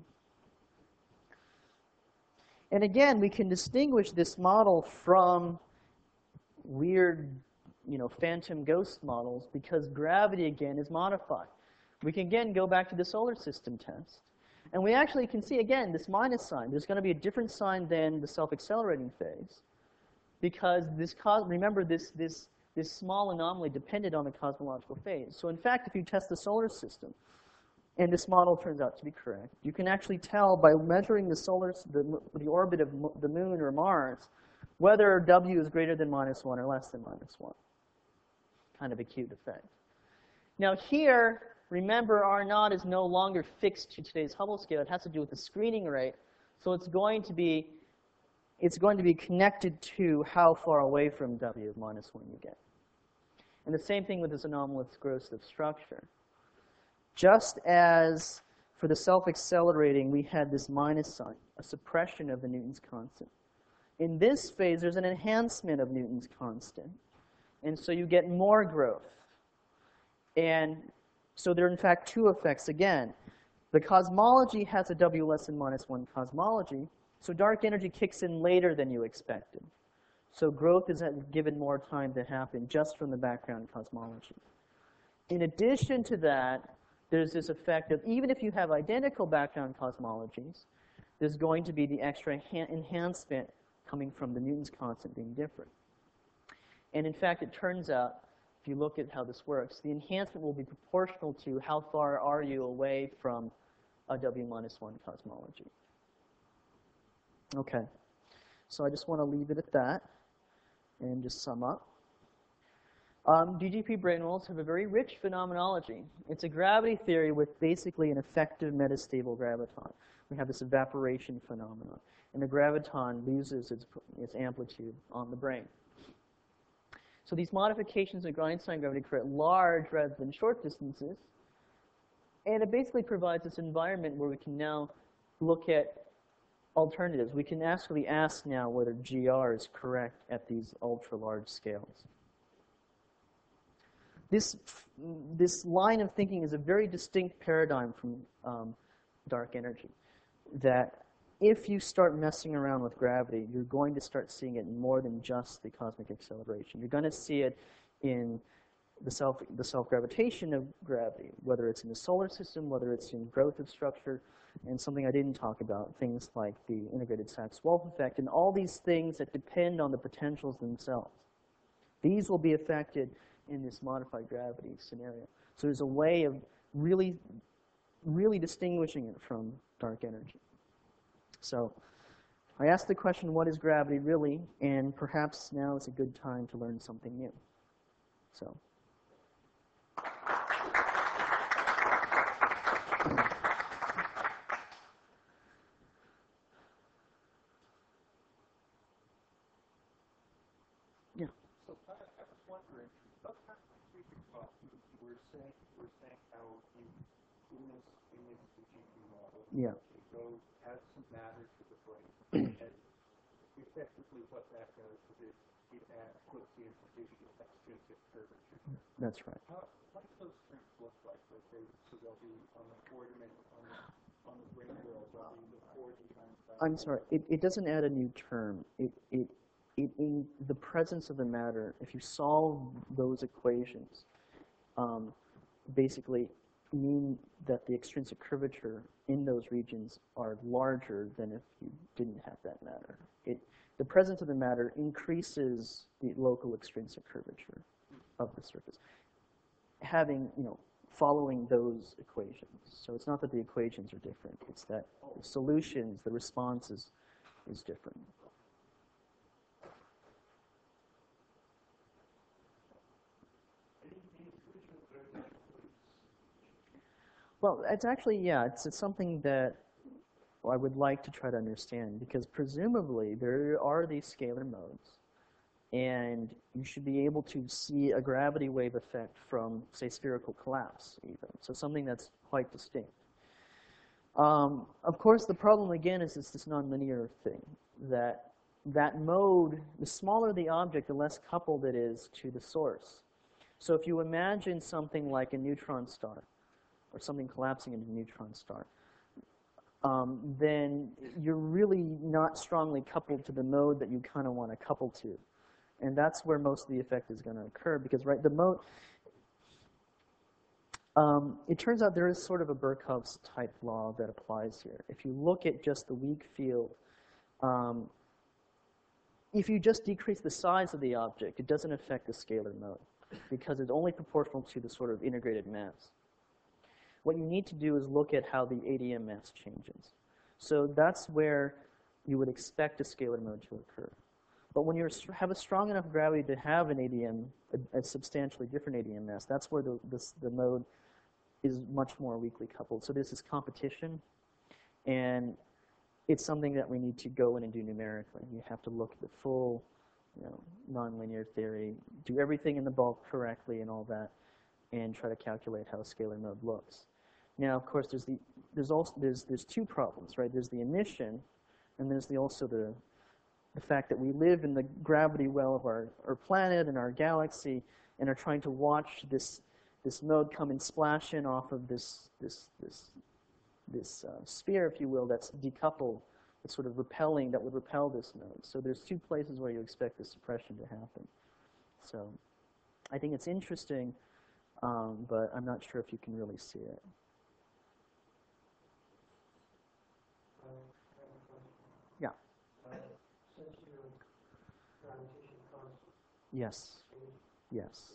And again, we can distinguish this model from weird, you know, phantom ghost models because gravity, again, is modified. We can, again, go back to the solar system test. And we actually can see, again, this minus sign. There's going to be a different sign than the self-accelerating phase because this, remember, this, this, this small anomaly depended on the cosmological phase. So in fact, if you test the solar system, and this model turns out to be correct, you can actually tell by measuring the solar, the, the orbit of the moon or Mars, whether W is greater than minus one or less than minus one. Kind of a cute effect. Now here, remember, R naught is no longer fixed to today's Hubble scale. It has to do with the screening rate. So it's going to be, it's going to be connected to how far away from W of minus one you get. And the same thing with this anomalous growth of structure. Just as for the self-accelerating, we had this minus sign, a suppression of the Newton's constant. In this phase, there's an enhancement of Newton's constant. And so you get more growth. And so there are, in fact, two effects again. The cosmology has a W less than minus one cosmology, so dark energy kicks in later than you expected. So growth is given more time to happen just from the background cosmology. In addition to that, there's this effect of even if you have identical background cosmologies, there's going to be the extra enhancement coming from the Newton's constant being different. And in fact, it turns out, if you look at how this works, the enhancement will be proportional to how far are you away from a W minus one cosmology. Okay, so I just want to leave it at that and just sum up. Um, D G P brainstorms have a very rich phenomenology. It's a gravity theory with basically an effective metastable graviton. We have this evaporation phenomenon, and the graviton loses its, its amplitude on the brain. So these modifications of Einstein gravity create large rather than short distances, and it basically provides this environment where we can now look at alternatives. We can actually ask now whether G R is correct at these ultra-large scales. This, this line of thinking is a very distinct paradigm from um, dark energy, that if you start messing around with gravity, you're going to start seeing it more than just the cosmic acceleration. You're going to see it in the self, the self-gravitation of gravity, whether it's in the solar system, whether it's in growth of structure, and something I didn't talk about, things like the integrated Sachs-Wolf effect, and all these things that depend on the potentials themselves. These will be affected in this modified gravity scenario. So there's a way of really, really distinguishing it from dark energy. So I asked the question, what is gravity really? And perhaps now is a good time to learn something new. So. Yeah. So I, I was wondering, about we uh, you were saying you were saying how you in this in this G P model, Yeah. it goes adds some matter to the brain, and effectively what that does is it it adds puts the implication of extrinsic curvature. That's right. How, what do those terms look like? Like they, so they'll be on the four dimension on the on the brain world, they'll be the four D times that. I'm sorry, it, it doesn't add a new term. It, it, it, in the presence of the matter, if you solve those equations, um, basically mean that the extrinsic curvature in those regions are larger than if you didn't have that matter. It, the presence of the matter increases the local extrinsic curvature of the surface, having, you know, following those equations. So it's not that the equations are different, it's that the solutions, the response is, is different. Well, it's actually, yeah, it's, it's something that I would like to try to understand, because presumably there are these scalar modes, and you should be able to see a gravity wave effect from, say, spherical collapse even, so something that's quite distinct. Um, of course, the problem again is it's this nonlinear thing, that that mode, the smaller the object, the less coupled it is to the source. So if you imagine something like a neutron star, or something collapsing into a neutron star, um, then you're really not strongly coupled to the mode that you kind of want to couple to. And that's where most of the effect is going to occur, because, right, the mode, um, it turns out there is sort of a Birkhoff's type law that applies here. If you look at just the weak field, um, if you just decrease the size of the object, it doesn't affect the scalar mode, because it's only proportional to the sort of integrated mass. What you need to do is look at how the A D M mass changes. So that's where you would expect a scalar mode to occur. But when you have a strong enough gravity to have an A D M, a, a substantially different A D M mass, that's where the, this, the mode is much more weakly coupled. So there's this competition, and it's something that we need to go in and do numerically. You have to look at the full, you know, nonlinear theory, do everything in the bulk correctly and all that, and try to calculate how a scalar mode looks. Now, of course, there's the there's also there's there's two problems, right? There's the emission, and there's the also the the fact that we live in the gravity well of our, our planet and our galaxy, and are trying to watch this this mode come and splash in off of this this this this uh, sphere, if you will, that's decoupled, it's sort of repelling, that would repel this node. So there's two places where you expect this suppression to happen. So I think it's interesting, um, but I'm not sure if you can really see it. Yeah. Since your gravitation constant, Yes. Yes.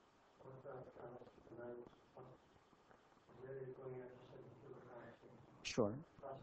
Sure.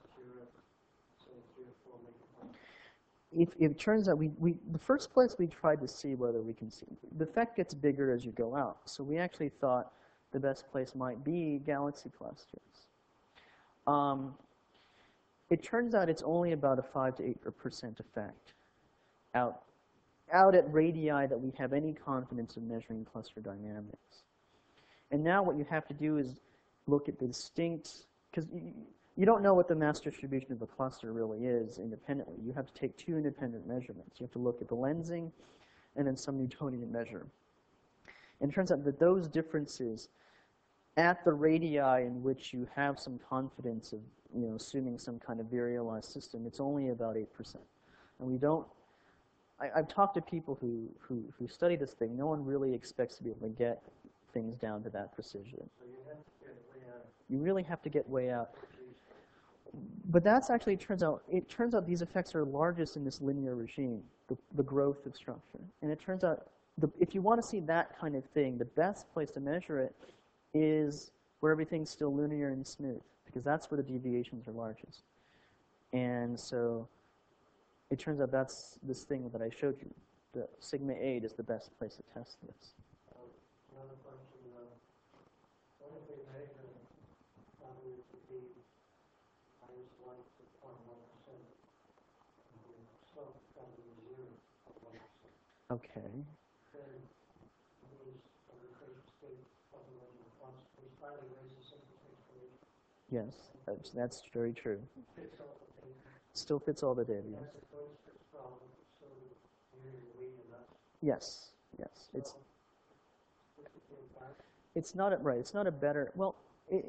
If, if it turns out we, we, the first place we tried to see whether we can see, the effect gets bigger as you go out. So we actually thought the best place might be galaxy clusters. Um, it turns out it's only about a five to eight percent effect out, out at radii that we have any confidence in measuring cluster dynamics. And now what you have to do is look at the distinct, because you don't know what the mass distribution of a cluster really is independently. You have to take two independent measurements. You have to look at the lensing and then some Newtonian measure. And it turns out that those differences at the radii in which you have some confidence of, you know, assuming some kind of virialized system, it's only about eight percent. And we don't, I, I've talked to people who, who, who study this thing. No one really expects to be able to get things down to that precision. So you have to get way out. You really have to get way out. But that's actually, it turns out, it turns out these effects are largest in this linear regime, the, the growth of structure. And it turns out, the, if you want to see that kind of thing, the best place to measure it is where everything's still linear and smooth, because that's where the deviations are largest. And so it turns out that's this thing that I showed you. The sigma eight is the best place to test this. Uh, another question, uh, what if we measure boundaries to be minus one to point one percent, and the slope down to zero of one percent? Okay. Then these of the phase state of the original function, we finally raise the simple transformation. Yes, that's, that's very true. Fits all the data. Still fits all the data, yes. That's a close fits problem, so we're weight enough. Yes, yes. It's, What's the thing back? it's not a, right, it's not a better, well, it,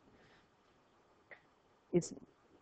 it's,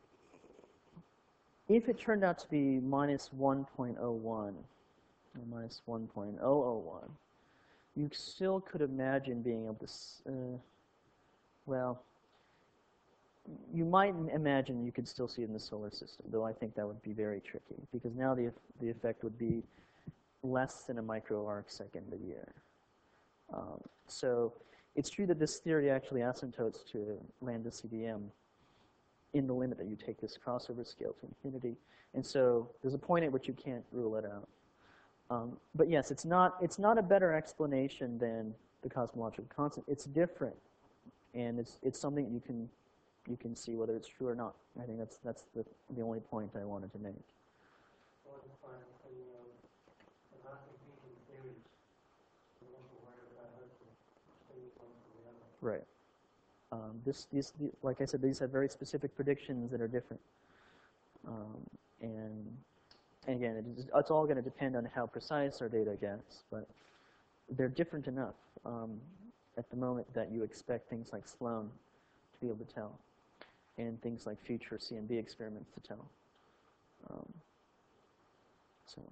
if it turned out to be minus one point zero one, or minus one point zero zero one, you still could imagine being able to, s- uh, well, you might m- imagine you could still see it in the solar system, though I think that would be very tricky, because now the, eff- the effect would be less than a micro arc second a year. Um, so it's true that this theory actually asymptotes to lambda C D M in the limit that you take this crossover scale to infinity. And so there's a point at which you can't rule it out. Um, but yes, it's not, it's not a better explanation than the cosmological constant. It's different, and it's, it's something you can, you can see whether it's true or not. I think that's, that's the, the only point I wanted to make. Or the final thing, um, the not competing theories, we also worry about how to distinguish one from the other. Right. Um, this, these, the- like I said, these have very specific predictions that are different. Um, and, and again, it is, it's all going to depend on how precise our data gets, but they're different enough um, at the moment that you expect things like Sloan to be able to tell, and things like future C M B experiments to tell. Um, so.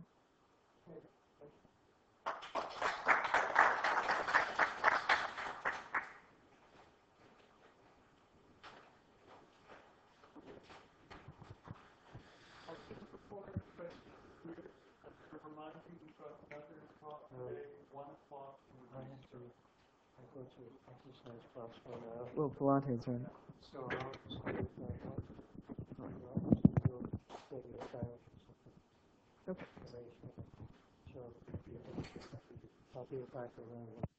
Before, but we're, to remind you, we got another talk today, one o'clock. I have to, I go to exercise class for now. Well, Pilates, right? So I'll just go with that one. I'll just do maybe a sandwich or something. Okay. So I'll be back around.